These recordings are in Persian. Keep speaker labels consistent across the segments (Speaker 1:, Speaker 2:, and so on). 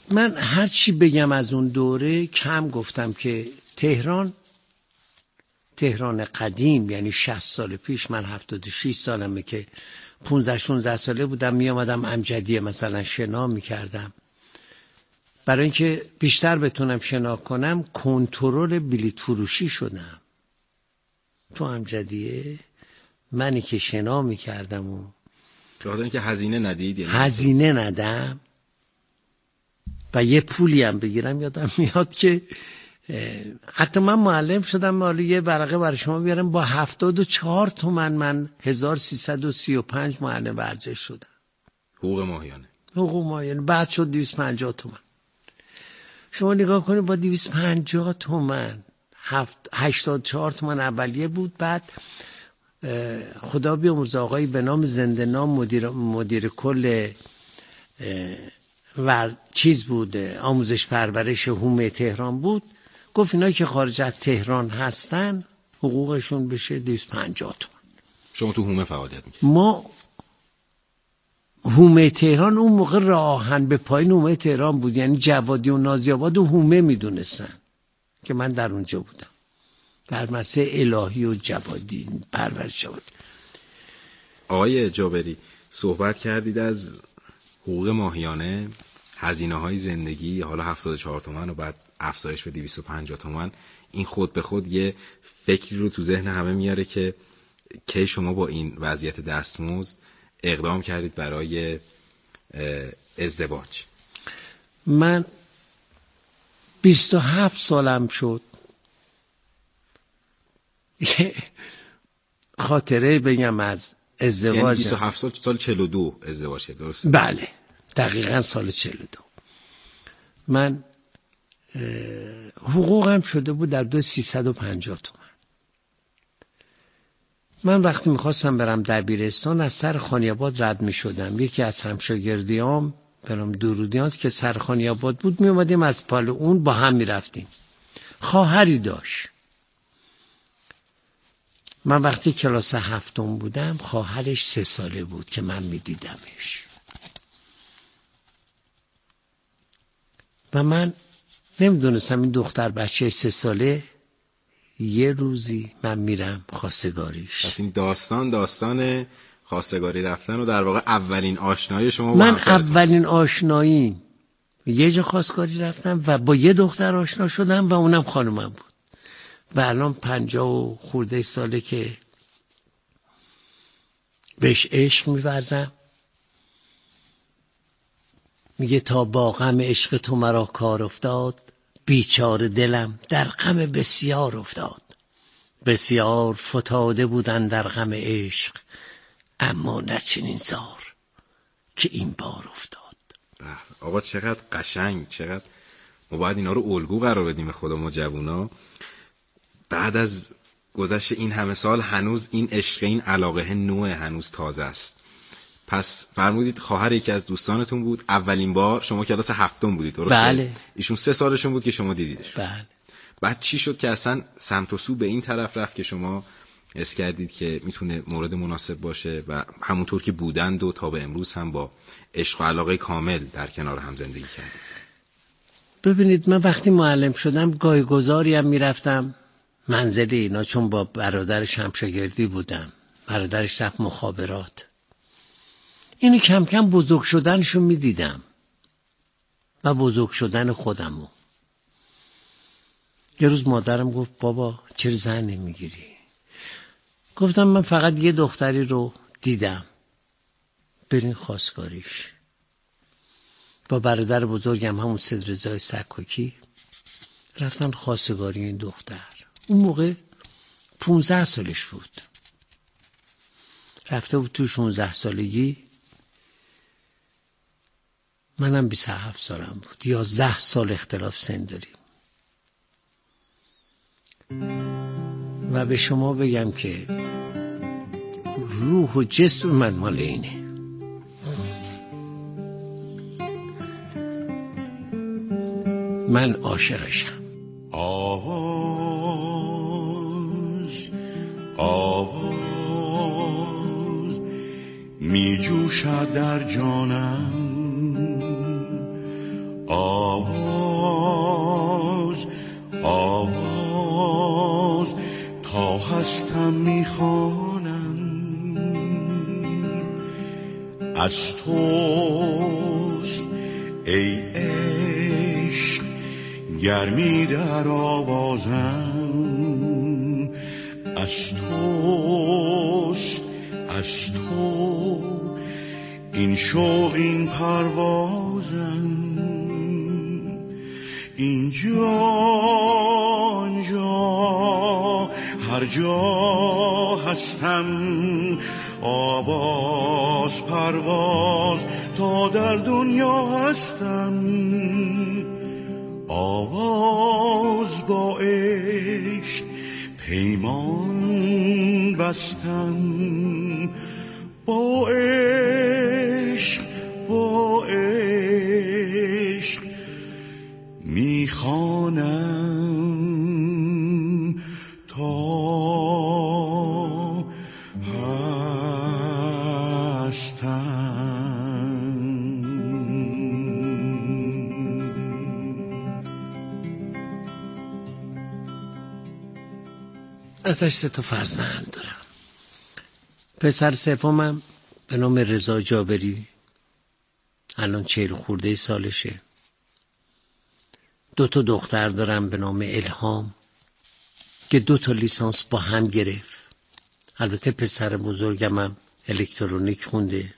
Speaker 1: من هر چی بگم از اون دوره کم گفتم که تهران قدیم، یعنی 60 سال پیش، من 76 سالمه که 15-16 ساله بودم می آمدم امجدیه مثلا شنا می کردم. برای اینکه بیشتر بتونم شنا کنم کنترل بلیط فروشی شدم تو امجدیه. منی که شنا می کردم و
Speaker 2: بخاطر اینکه هزینه ندید، یعنی
Speaker 1: هزینه ندم و یه پولی هم بگیرم، یادم میاد که حتی من معلم شدم، حالا یه ورقه برای شما بیارم، با 74 تومن من 1335 معلم ورزش شدم.
Speaker 2: حقوق ماهیانه
Speaker 1: بعد شد 250 تومن. شما نگاه کنید، با 250 تومن 84 تومن اولیه بود. بعد خدا بیامرزه آقایی به نام زنده نام مدیر کل چیز بود، آموزش پرورش حومه تهران بود، گفت اینایی که خارج از تهران هستن حقوقشون بشه 250 تومن.
Speaker 2: شما تو حومه فعالیت میکنید؟
Speaker 1: ما حومه تهران اون موقع راهن به پایین حومه تهران بود، یعنی جوادی و نازی‌آباد و حومه میدونستن که من در اونجا بودم، در مدرسه الهی و جوادی پرورش شد.
Speaker 2: آقای جابری، صحبت کردید از حقوق ماهیانه، هزینه های زندگی، حالا 74 تومن و بعد افزایش به 250 تومن. این خود به خود یه فکری رو تو ذهن همه میاره که کی شما با این وضعیت دستمزد اقدام کردید برای ازدواج؟
Speaker 1: من 27 سالم شد، خاطره بگم از ازدواج.
Speaker 2: یعنی 27 سال 42 ازدواج کرد، درسته؟
Speaker 1: بله دقیقاً سال 42. من حقوقم شده بود در 350 تومن. من وقتی میخواستم برم دبیرستان از سر خانیاباد رد میشدم. یکی از همشاگردیام برام درودیان که سر خانیاباد بود، میومدیم از پال اون با هم میرفتیم. خواهری داشت. من وقتی کلاس 7 بودم خواهرش 3 ساله بود که من میدیدمش و من نمیدونستم این دختر بچه 3 ساله یه روزی من میرم خواستگاریش.
Speaker 2: پس این داستان خواستگاری رفتن و در واقع اولین آشنایی شما با
Speaker 1: من اولین آشنایی یه جا خواستگاری رفتم و با یه دختر آشنا شدم و اونم خانومم بود و الان 50 خورده ساله که بهش عشق می‌ورزم. میگه تا با غم عشق تو مرا کار افتاد، بیچاره دلم در غم بسیار افتاد. بسیار فتاده بودن در غم عشق، اما نه چنین زار که این بار افتاد.
Speaker 2: آقا چقدر قشنگ، چقدر ما باید اینا رو الگو قرار بدیم خدا ما جوونا. بعد از گذشت این همه سال هنوز این عشق، این علاقه نوع هنوز تازه است. پس فرمودید خواهر یکی از دوستانتون بود، اولین بار شما کلاس 7 بودید، درسته؟
Speaker 1: بله.
Speaker 2: ایشون 3 سالشون بود که شما دیدیدش.
Speaker 1: بله.
Speaker 2: بعد چی شد که اصلا سمت و سو به این طرف رفت که شما حس کردید که میتونه مورد مناسب باشه و همونطور که بودند و تا به امروز هم با عشق و علاقه کامل در کنار هم زندگی کردید؟
Speaker 1: ببینید من وقتی معلم شدم گاهی گذاری هم میرفتم منزل اینا، چون با برادرش همشاگردی بودم. برادرش رفت مخابرات. اینو کم کم بزرگ شدنشو میدیدم و بزرگ شدن خودمو. یه روز مادرم گفت بابا چرا زن نمیگیری؟ گفتم من فقط یه دختری رو دیدم، برین خواستگاریش. با برادر بزرگم همون سید رضای سکوکی رفتن خواستگاری این دختر. اون موقع 15 سالش بود، رفته بود تو 16 سالگی. منم 27 سالم بود، 11 سال اختلاف سن داریم. و به شما بگم که روح و جسم من مال اینه. من عاشقشم.
Speaker 3: آواز می جوشد در جانم، آواز آواز تا هستم میخوانم، از توست ای عشق گرمی در آوازم، از توست از تو این شوق این پروازم، اینجا آنجا هر جا هستم، آواز پرواز تا در دنیا هستم، آواز با عشق پیمان بستم، با عشق با عشق میخوانم تا
Speaker 1: ازش 3 فرزند دارم. پسر سومم به نام رضا جابری، الان 40 خورده سالشه. 2 دختر دارم به نام الهام که 2 لیسانس با هم گرفت. البته پسر بزرگمم الکترونیک خونده.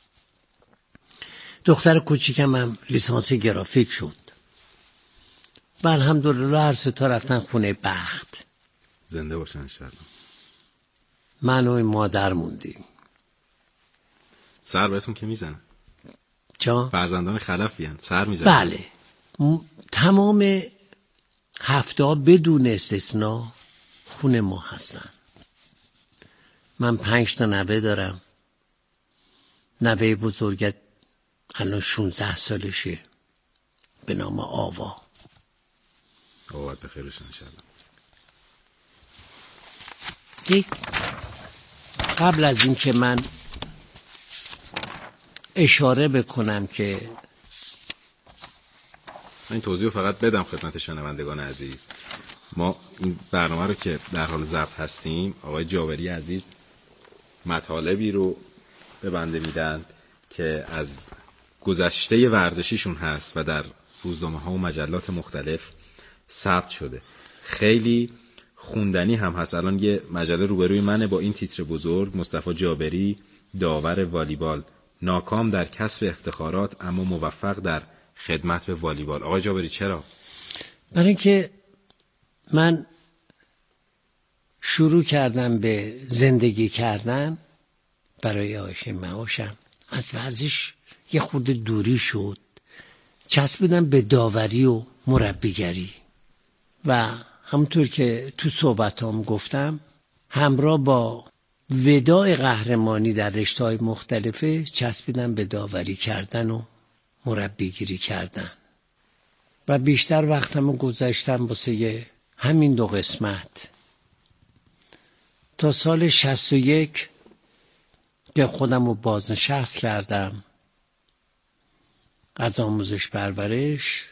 Speaker 1: دختر کوچیکم لیسانس گرافیک شد. و الحمدلله هر 3 رفتن خونه بخت.
Speaker 2: زنده باشن انشالله.
Speaker 1: من و مادر موندیم.
Speaker 2: سر بهتون که میزنن؟
Speaker 1: چا؟
Speaker 2: فرزندان خلفی هن. سر میزنن؟
Speaker 1: بله. تمام 7 بدون استثناء خونه ما هستن. من 5 نوه دارم. نوه بزرگت الان 16 سالشه به نام آوا.
Speaker 2: آوات بخیر بشن انشالله.
Speaker 1: قبل از این که من اشاره بکنم که
Speaker 2: این توضیح رو فقط بدم خدمت شنوندگان عزیز، ما این برنامه رو که در حال ضبط هستیم، آقای جابری عزیز مطالبی رو به بنده میدن که از گذشته ورزشیشون هست و در روزنامه‌ها و مجلات مختلف ثبت شده. خیلی خوندنی هم هست. الان یه مجله روبروی منه با این تیتر بزرگ: مصطفی جابری داور والیبال، ناکام در کسب افتخارات اما موفق در خدمت به والیبال. آقای جابری چرا؟
Speaker 1: برای اینکه من شروع کردم به زندگی کردن برای عایش معاشم، از ورزش یه خورده دوری شد، چسبیدم به داوری و مربیگری و همونطور که تو صحبتام گفتم همراه با وداع قهرمانی در رشته‌های مختلفه چسبیدم به داوری کردن و مربیگری کردن و بیشتر وقتمو گذاشتم واسه همین 2 قسمت تا سال 61 که خودمو بازنشست کردم از آموزش پرورش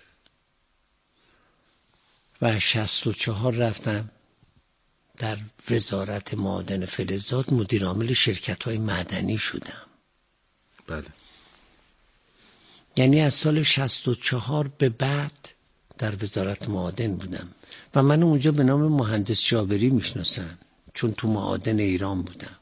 Speaker 1: و 64 رفتم در وزارت معادن فلزات مدیر عامل شرکت‌های معدنی شدم.
Speaker 2: بله.
Speaker 1: یعنی از سال 64 به بعد در وزارت معادن بودم و من اونجا به نام مهندس جابری میشناسن چون تو معادن ایران بودم.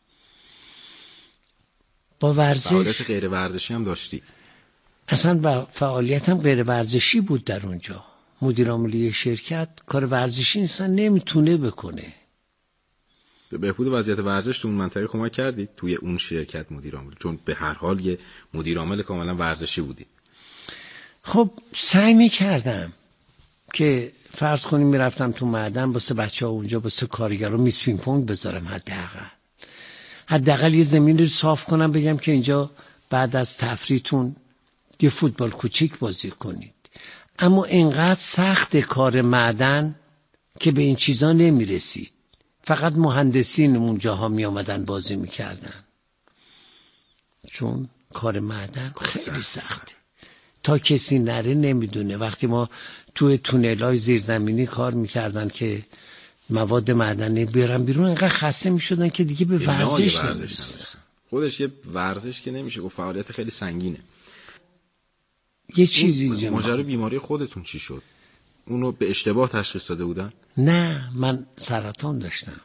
Speaker 1: با ورزش
Speaker 2: فعالیت غیر ورزشی هم داشتی؟
Speaker 1: اصلا فعالیتم غیر ورزشی بود در اونجا. مدیر عاملی شرکت کار ورزشی اصلا نمیتونه بکنه.
Speaker 2: به بهبود وضعیت ورزش تو اون منطقه کمک کردید توی اون شرکت مدیر عامل؟ چون به هر حال یه مدیر عامل کاملا ورزشی بودی.
Speaker 1: خب سعی میکردم که فرض کنیم میرفتم تو معدن واسه بچه‌ها اونجا واسه کارگرا میز پینگ پونگ بذارم، حداقل یه زمین رو صاف کنم بگم که اینجا بعد از تفریحتون یه فوتبال کوچیک بازی کنید. اما اینقدر سخت کار معدن که به این چیزا نمیرسید. فقط مهندسین اونجاها می آمدن بازی میکردن چون کار معدن خیلی سخته. تا کسی نره نمیدونه. وقتی ما توی تونل‌های زیرزمینی کار میکردن که مواد معدنی بیارن بیرون، انقدر خسته میشدن که دیگه به ورزش نمیرسن.
Speaker 2: خودش یه ورزش که نمیشه و فعالیت خیلی سنگینه.
Speaker 1: یه چیزی
Speaker 2: ماجرای بیماری خودتون چی شد؟ اونو به اشتباه تشخیص داده بودن؟
Speaker 1: نه، من سرطان داشتم.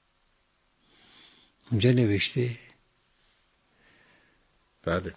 Speaker 1: اونجا نوشته.
Speaker 2: بله.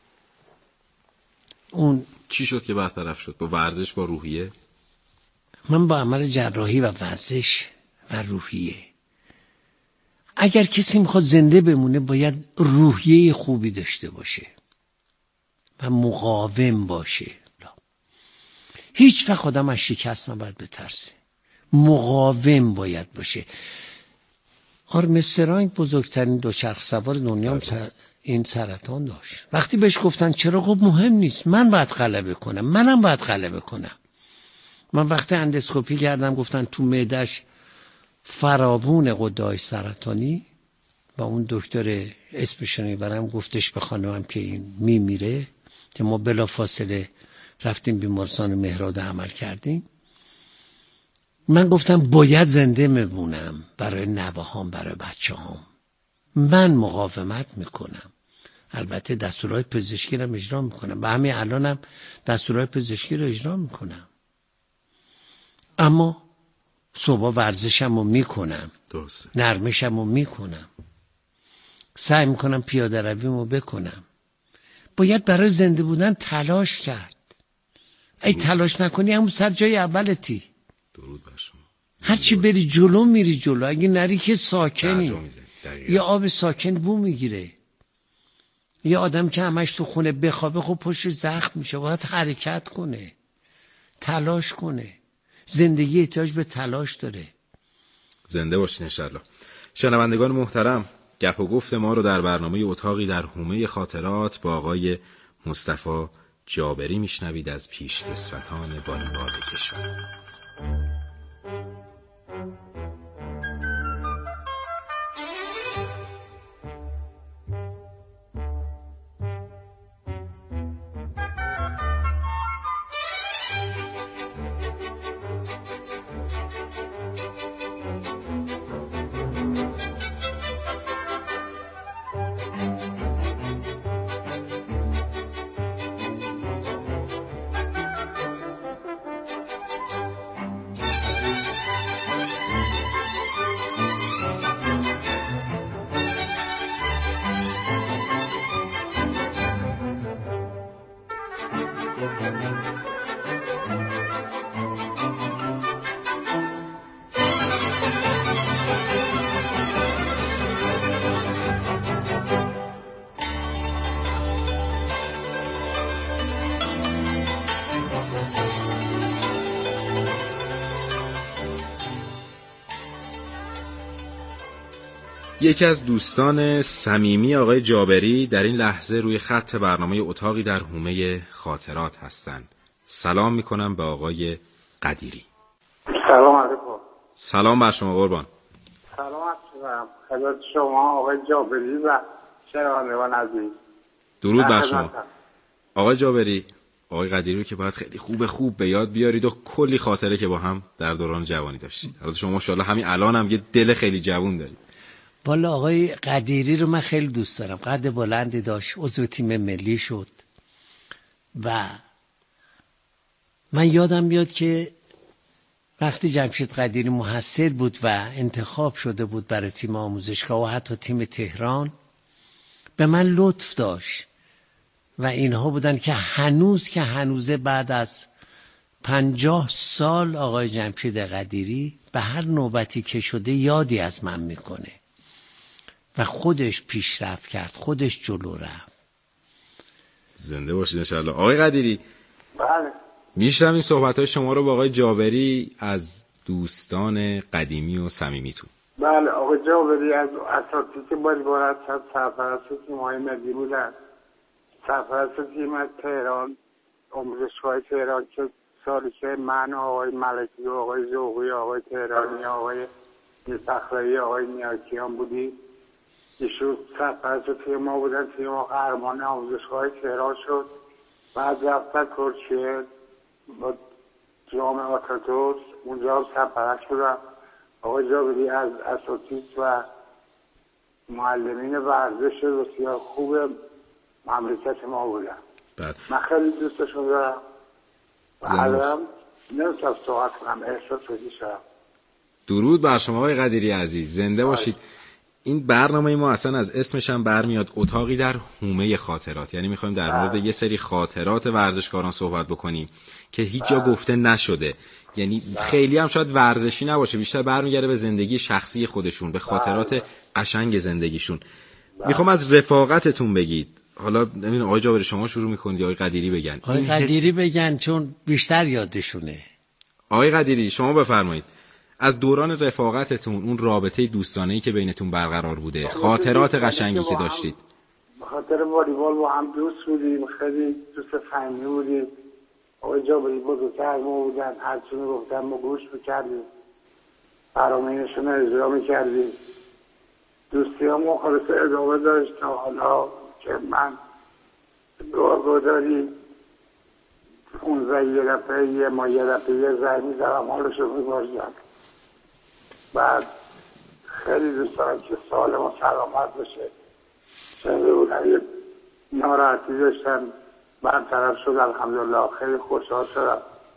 Speaker 1: اون
Speaker 2: چی شد که برطرف شد؟ با ورزش، با روحیه؟
Speaker 1: من با عمل جراحی و ورزش و روحیه. اگر کسی میخواد زنده بمونه باید روحیه خوبی داشته باشه و مقاوم باشه. هیچ وقت آدم از شکست نباید بترسه، مقاوم باید باشه. آرمسترانگ بزرگترین دوچرخ سوار دنیا این سرطان داشت. وقتی بهش گفتن چرا، خب مهم نیست، من باید غلبه کنم، منم باید غلبه کنم. من وقتی اندوسکوپی کردم گفتن تو معده‌اش فراوون غده‌های سرطانی و اون دکتر اسمش نمیبرم گفتش به خانمم که این میمیره، که ما بلافاصله رفتیم بیمارستان مهراد عمل کردیم. من گفتم باید زنده بمونم برای نوه‌هام، برای بچه‌هام. من مقاومت میکنم. البته دستورهای پزشکی رو اجرا میکنم، به همین الانم دستورهای پزشکی رو اجرا میکنم، اما صبح ورزشم رو میکنم،
Speaker 2: درسته،
Speaker 1: نرمشم رو میکنم، سعی میکنم پیاده رویم رو بکنم. باید برای زنده بودن تلاش کرد. ای تلاش نکنی همون سر جای اولتی.
Speaker 2: درود بر شما.
Speaker 1: هرچی بری جلو میری جلو، اگه نری که ساکنی. یه آب ساکن بو میگیره. یه آدم که همش تو خونه بخوابه خب پشت زخم میشه. باید حرکت کنه، تلاش کنه. زندگی احتیاج به تلاش داره.
Speaker 2: زنده باشین انشالله. شنوندگان محترم، گپ و گفت ما رو در برنامه اتاقی در حومه خاطرات با آقای مصطفی جابری میشنوید از پیشکسوتان والیبال کشور. یکی از دوستان صمیمی آقای جابری در این لحظه روی خط برنامه اتاقی در حومه خاطرات هستند. سلام میکنم به آقای قدیری.
Speaker 4: سلام علیکم.
Speaker 2: سلام بر شما قربان.
Speaker 4: سلام علیکم خدمت شما آقای جابری و شنوندگان عزیز.
Speaker 2: درود بر شما آقای جابری. آقای قدیری رو که باید خیلی خوب به یاد بیارید و کلی خاطره که با هم در دوران جوانی داشتید. البته شما ماشاءالله همین الان هم یه دل خیلی جوان دارید.
Speaker 1: والا آقای قدیری رو من خیلی دوست دارم. قد بلندی داشت، عضو تیم ملی شد و من یادم میاد که وقتی جمشید قدیری محصل بود و انتخاب شده بود برای تیم آموزشگاه و حتی تیم تهران، به من لطف داشت و اینها بودن که هنوزه بعد از 50 سال آقای جمشید قدیری به هر نوبتی که شده یادی از من میکنه و خودش پیشرفت کرد، خودش جلو رفت.
Speaker 2: زنده باشید انشالله. آقای قدیری،
Speaker 4: بله،
Speaker 2: میشنویم صحبت‌های شما رو با آقای جابری از دوستان قدیمی و صمیمیتون.
Speaker 4: بله آقای جابری از اساتید والیبال هستن، سرپرست تیم‌های ملی بودن، سرپرست تیم تهران، آموزشگاه تهران که سالی که من آقای ملکی و آقای ذوقی، آقای تهرانی، آقای صخرایی، آقای نیاکیان بودیم. ایشون سرپرست تیم ما بودن. تیم ما قهرمان آموزشگاه تهران شد بعد رفتن ترکیه با جامعه آتاتورک، اونجا هم سرپرست شدم. آقای جابری از اساتید و معلمین ورزش بسیار خوب مملکت ما بودن. من خیلی دوستشون دارم و الان نمیتونم صحبت کنم، احساساتی شدم.
Speaker 2: درود بر شما آقای قدیری عزیز، زنده باشید. این برنامه ما اصلا از اسمش هم برمیاد اتاقی در حومه خاطرات، یعنی میخوایم در مورد یه سری خاطرات ورزشکاران صحبت بکنیم که هیچ جا گفته نشده، یعنی خیلی هم شاید ورزشی نباشه، بیشتر برمیگرده به زندگی شخصی خودشون، به خاطرات قشنگ زندگیشون. میخوام از رفاقتتون بگید. حالا نمیدونم آقای جابری شما شروع میکنید یا آقای قدیری بگن؟
Speaker 1: آقای قدیری بگن چون بیشتر یادشونه.
Speaker 2: آقای قدیری شما بفرمایید. از دوران رفاقتتون، اون رابطه دوستانه‌ای که بینتون برقرار بوده، خاطرات قشنگی که داشتید.
Speaker 4: به خاطر والیبال با هم دوست بودیم، خیلی دوست صمیمی بودیم. آقای جابری بزرگتر ما بودن، هر چی میگفتن ما گوش میکردیم، فرامینشون رو اجرا میکردیم. دوستی ها مخالص ادامه داشت تا حالا که من دعاگذاری 15 یه دفعه یه زنگ میزنم حالشو میباشم. بعد خیلی دوست دارم که سالم و سلامت بشه. شنیده بودن یه ناراحتی داشتن، برطرف شد الحمدلله، خیلی خوشحال شدم.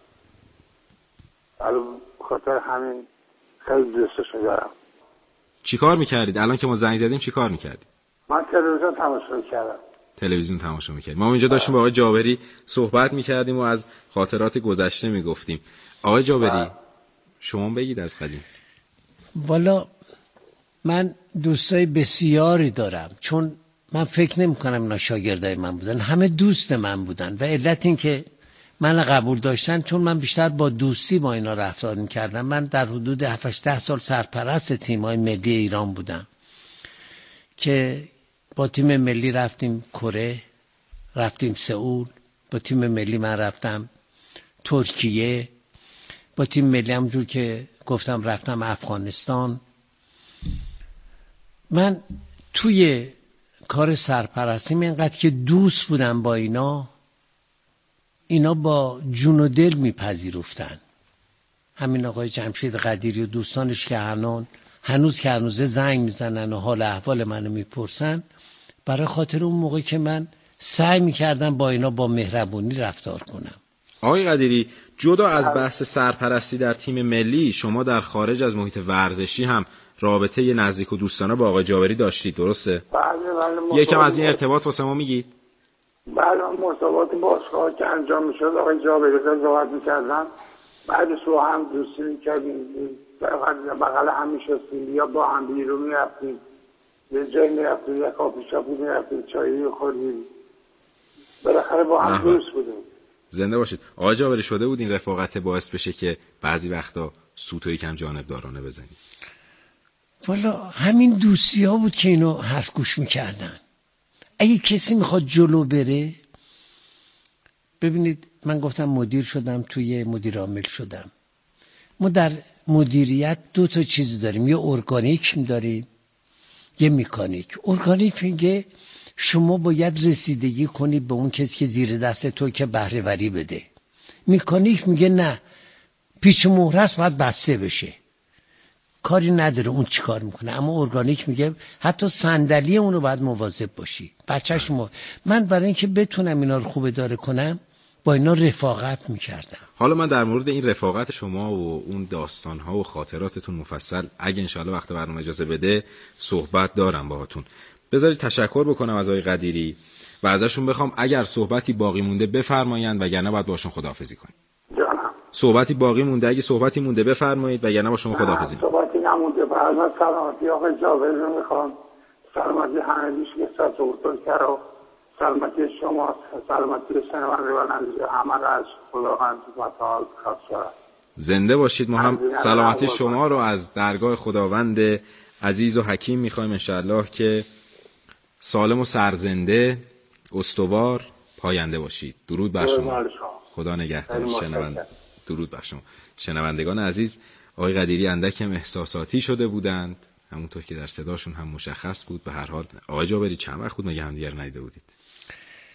Speaker 4: خاطر همین خیلی دوستشون دارم.
Speaker 2: چی کار میکردید؟ الان که ما زنگ زدیم چی کار میکردید؟
Speaker 4: من تلویزیون تماشا میکردم.
Speaker 2: تلویزیون تماشا میکردیم. ما اینجا داشتیم با آقای جابری صحبت میکردیم و از خاطرات گذشته میگفتیم. آقای جابری شما بگید از قدیم.
Speaker 1: والا من دوستای بسیاری دارم، چون من فکر نمی کنم اینا شاگردای من بودن، همه دوست من بودن و علت این که من قبول داشتن چون من بیشتر با دوستی با اینا رفتار میکردم. من در حدود 7-10 سال سرپرست تیم‌های ملی ایران بودم که با تیم ملی رفتیم کره، رفتیم سئول، با تیم ملی من رفتم ترکیه، با تیم ملی همونجور که گفتم رفتم افغانستان. من توی کار سرپرستیم اینقدر که دوست بودم با اینا با جون و دل میپذیرفتن. همین آقای جمشید قدیری و دوستانش که هنوز که هنوزه زنگ میزنن و حال احوال منو میپرسن، برای خاطر اون موقع که من سعی میکردم با اینا با مهربونی رفتار کنم.
Speaker 2: آقای قدیری جدا از بحث سرپرستی در تیم ملی، شما در خارج از محیط ورزشی هم رابطه نزدیک و دوستانه با آقای جابری داشتید، درسته؟
Speaker 4: بله.
Speaker 2: یکم از این ارتباط واسه ما میگید؟
Speaker 4: بله، مسابقات باشگاه که انجام میشد آقای جابری قضاوت میکردن، بعدش رو هم دوستی میکردیم، بغل هم میشستیم یا با هم بیرون میرفتیم، یه جایی میرفتیم، یه کافی شاپی میرفتیم، چایی میخوردیم، بالاخره با هم دوست بودیم.
Speaker 2: زنده باشید. آقای جابری شده بود این رفاقت باعث بشه که بعضی وقتا سوتو یکم جانبدارانه بزنید؟
Speaker 1: والا همین دوستی ها بود که اینو حرف گوش میکردن. اگه کسی میخواد جلو بره، ببینید من گفتم مدیر شدم، توی مدیر عامل شدم. ما در مدیریت 2 تا چیز داریم، یه ارگانیک داریم یه میکانیک. ارگانیک میگه شما باید رسیدگی کنی به اون کسی که زیر دست تو که بهره وری بده. میکانیک میگه نه، پیچ مهره است باید بسته بشه، کاری نداره اون چی کار میکنه. اما ارگانیک میگه حتی صندلی اونو باید مواظب باشی، بچه‌ش من برای اینکه بتونم اینا رو خوب اداره کنم با اینا رفاقت میکردم.
Speaker 2: حالا من در مورد این رفاقت شما و اون داستان‌ها و خاطراتتون مفصل اگه انشاءالله وقت برنامه اجازه بده صحبت دارم باهاتون. بذارید تشکر بکنم از آقای قدیری و ازشون بخوام اگر صحبتی باقی مونده بفرمایند، وگرنه باید باشون خداحافظی کنیم.
Speaker 4: جانم.
Speaker 2: صحبتی باقی مونده، اگه صحبتی مونده بفرمایید، وگرنه با شما خداحافظی می‌کنم.
Speaker 4: صحبتی نمونده، برای سلامتی آقای جابری رو میخوام، سلامتی همه که سطح ارتون کرو، سلامتی شما، سلامتی شنونده و نزدیک همه را از خداوند متعال خواست.
Speaker 2: زنده باشید. ما هم سلامتی شما رو از درگاه خداوند عزیز و حکیم میخوایم انشالله که سالم و سرزنده، استوار، پاینده باشید. درود بر شما. خدا نگهدار. درود بر شما. شنوندگان عزیز، آقای قدیری اندکم احساساتی شده بودند، همونطور که در صداشون هم مشخص بود. به هر حال آقای جابری چند وقت بود مگه همدیگر ندیده بودید؟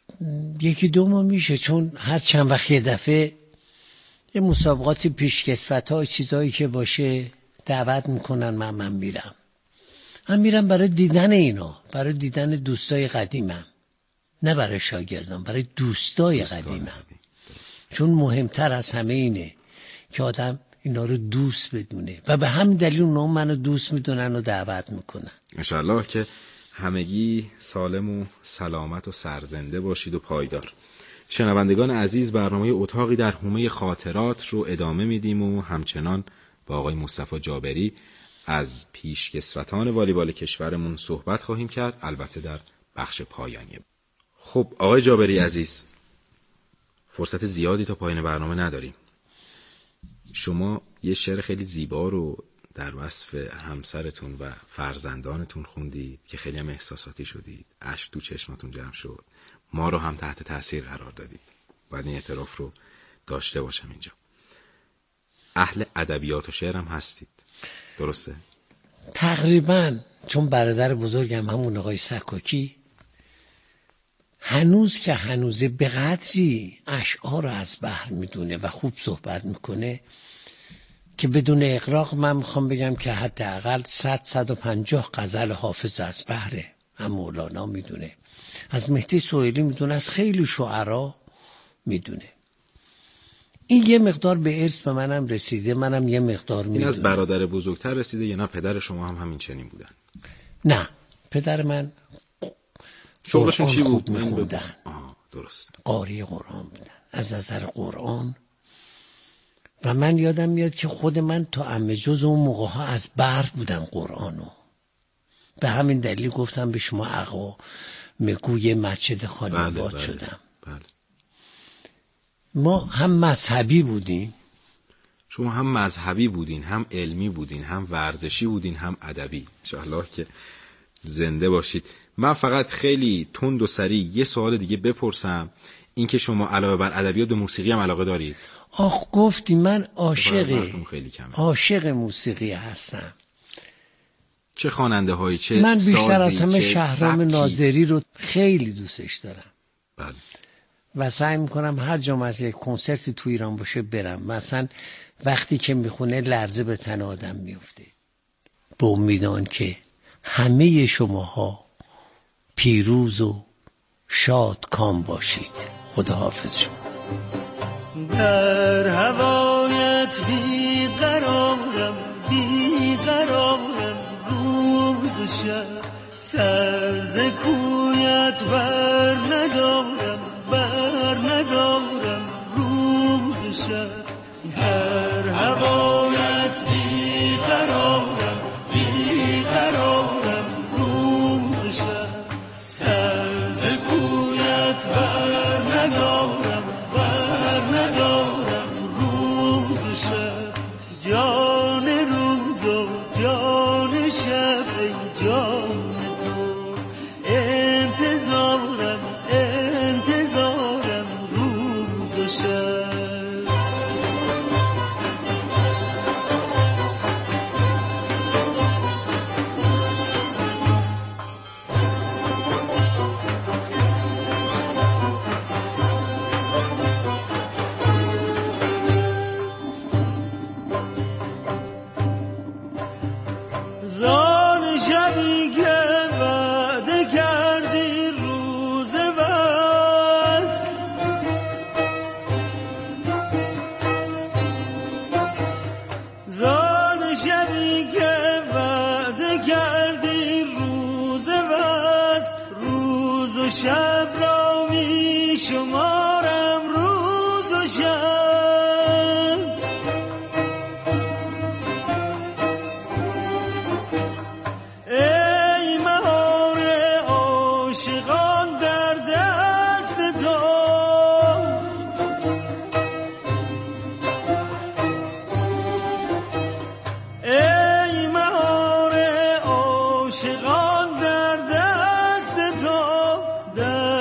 Speaker 1: یکی دو ماه میشه، چون هر چند وقت یه دفعه یه مسابقات پیشکسوت‌ها چیزایی که باشه دعوت میکنن، من میرم. من میرم برای دیدن اینا، برای دیدن دوستای قدیمم، نه برای شاگردان، برای دوستای قدیمم. چون مهمتر از همه اینه که آدم اینا رو دوست بدونه و به همین دلیل اونا منو دوست میدونن و دعوت میکنن. انشالله
Speaker 2: که همگی سالم و سلامت و سرزنده باشید و پایدار. شنوندگان عزیز، برنامه اتاقی در حومه خاطرات رو ادامه میدیم و همچنان با آقای مصطفی جابری از پیشکسوتان والیبال کشورمون صحبت خواهیم کرد، البته در بخش پایانی. خب آقای جابری عزیز، فرصت زیادی تا پایان برنامه نداریم. شما یه شعر خیلی زیبا رو در وصف همسرتون و فرزندانتون خوندید که خیلی هم احساساتی شدید، اشک تو چشماتون جمع شد، ما رو هم تحت تاثیر قرار دادید. باید این اعتراف رو داشته باشم اینجا. اهل ادبیات و شعر هم هستید، درسته؟
Speaker 1: تقریبا، چون برادر بزرگم همون آقای سکاکی هنوز که هنوزه به قدری اشعار رو از بحر میدونه و خوب صحبت میکنه که بدون اغراق من میخوام بگم که حداقل 100-150 غزل حافظ از بحره. هم مولانا میدونه، از مهدی سهیلی میدونه، از خیلی شعرا میدونه. این یه مقدار به ارث به منم رسیده، منم یه مقدار میدونم.
Speaker 2: این از برادر بزرگتر رسیده یا نه پدر شما هم همین چنین بودن؟
Speaker 1: نه، پدر من
Speaker 2: شغلشون چی بود؟
Speaker 1: میخوندن.
Speaker 2: درست.
Speaker 1: قاری قرآن بودن از نظر قرآن. و من یادم میاد که خود من تا عمه جز اون موقع ها از بحر بودم قرآنو. به همین دلیل گفتم به شما آقا مگوی مسجد خانه آباد شدم.
Speaker 2: بله.
Speaker 1: ما هم مذهبی بودیم.
Speaker 2: شما هم مذهبی بودین، هم علمی بودین، هم ورزشی بودین، هم ادبی. انشاءالله که زنده باشید. من فقط خیلی تند و سریع یه سوال دیگه بپرسم، این که شما علاوه بر ادبیات به موسیقی هم علاقه دارید؟
Speaker 1: گفتی من عاشق موسیقی هستم.
Speaker 2: چه خواننده هایی، چه
Speaker 1: من بیشتر
Speaker 2: سازی،
Speaker 1: از همه شهرام ناظری رو خیلی دوستش دارم.
Speaker 2: بله.
Speaker 1: و سعی میکنم هر جا از یک کنسرتی تو ایران باشه برم. مثلا وقتی که میخونه لرزه به تن آدم میفته. به امیدان که همه شماها پیروز و شاد کام باشید. خداحافظ شما.
Speaker 5: در هوایت بیقرارم روز و شب، سر ز کویت بر ندارم روز و شب. در هوایت بیقرارم روز و شب، سر ز کویت بر ندارم روز و شب. جان روز و جان شب، ای جان تو انتظارم روز و شب. زان شبی که وعده کردی روز بس، زان شبی که وعده کردی روز بس، روز و شب را می شمارم روز و شب. عاشقان در دست تو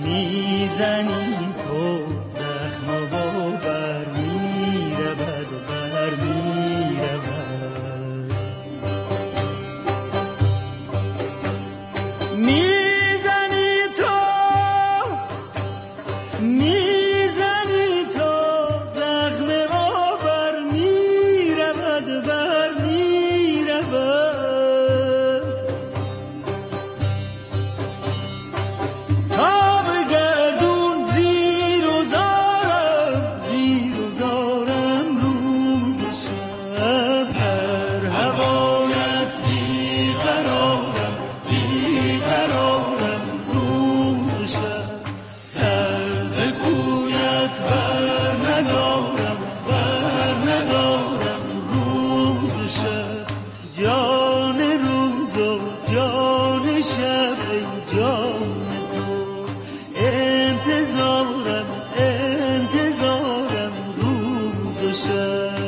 Speaker 5: میزنی تو زخم و بر میرود و بر میرود. میزنی تو زخم و بر میرود و بر میرود. تا به گردون زیر و زارم روز و شب. هر هوایت بیقرارم روز و شب. سر ز کویت بر ندارم روز و شب. جان روز و جان شب ای جان تو. انتظارم روز و شب.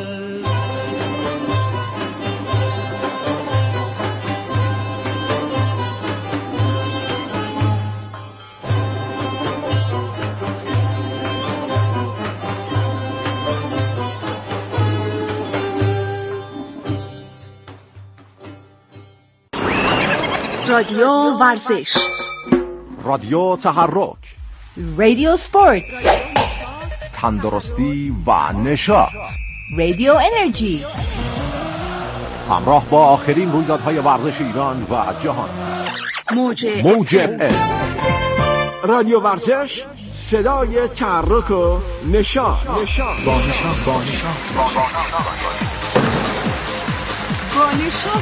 Speaker 6: رادیو ورزش،
Speaker 7: رادیو تحرک،
Speaker 6: رادیو سپورت،
Speaker 7: تندرستی و نشاط،
Speaker 6: رادیو انرژی.
Speaker 7: همراه با آخرین رویدادهای ورزش ایران و جهان.
Speaker 6: موج
Speaker 8: رادیو ورزش، صدای تحرک و نشاط.
Speaker 6: با نشاط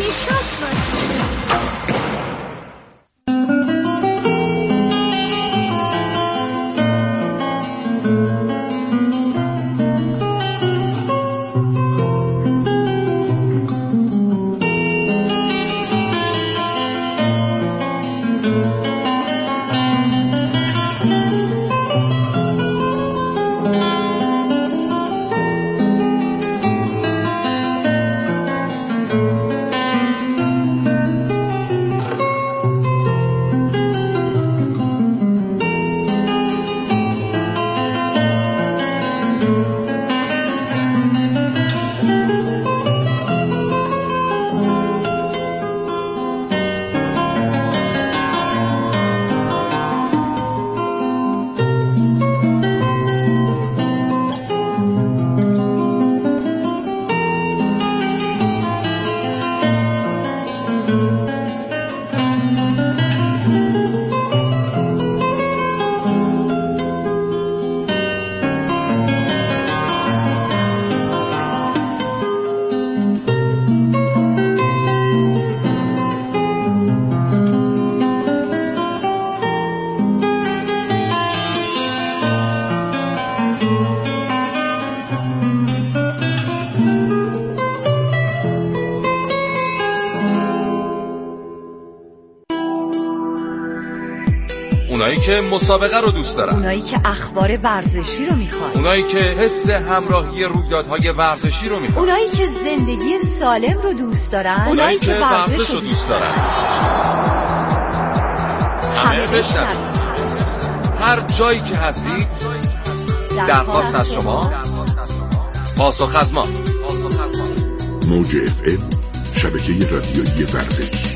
Speaker 9: اونایی که مسابقه رو دوست دارن،
Speaker 6: اونایی که اخبار ورزشی رو میخوان،
Speaker 9: اونایی که حس همراهی رویدادهای ورزشی رو میخوان،
Speaker 6: اونایی که زندگی سالم رو دوست دارن،
Speaker 9: اونایی که ورزش رو دوست دارن. همه بشنوید. هر جایی که هستید، درخواست از شما، پاسخ از ما.
Speaker 10: موج FM، شبکه رادیویی ورزشی.